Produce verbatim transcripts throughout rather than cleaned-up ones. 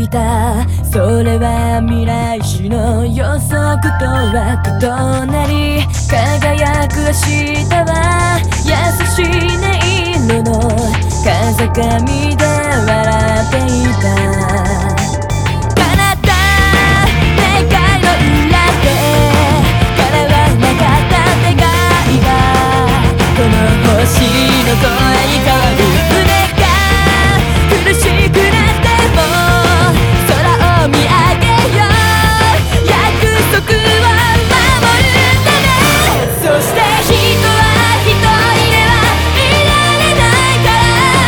た。それは未来史の予測とは異なり、輝く明日は優しい音色の風上で笑っていた。叶った願いの裏で叶わなかった願いが、この星の声に変わる。胸が苦しくなっても空を見上げよう。約束を守るため。そして人は一人ではいられないから、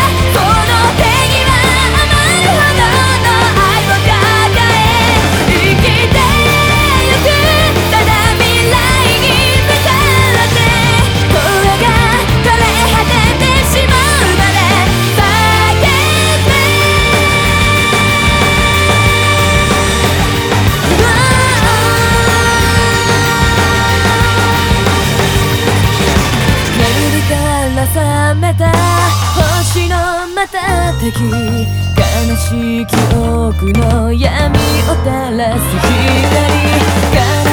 その手には余るほどの愛を抱え生きてゆく。ただ未来に向かって声が枯れ果ててしまうまで叫べ。眠りから覚めた星の瞬き、悲しい記憶の闇を照らす光。